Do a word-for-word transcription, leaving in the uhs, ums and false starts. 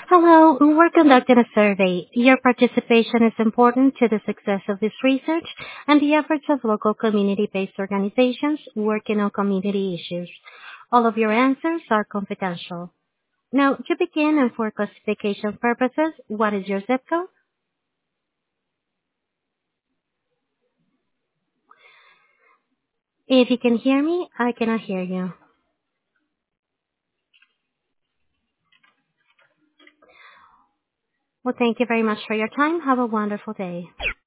Hello, we're conducting a survey. Your participation is important to the success of this research and the efforts of local community-based organizations working on community issues. All of your answers are confidential. Now, to begin and for classification purposes, what is your zip code? If you can hear me, I cannot hear you. Well, thank you very much for your time. Have a wonderful day.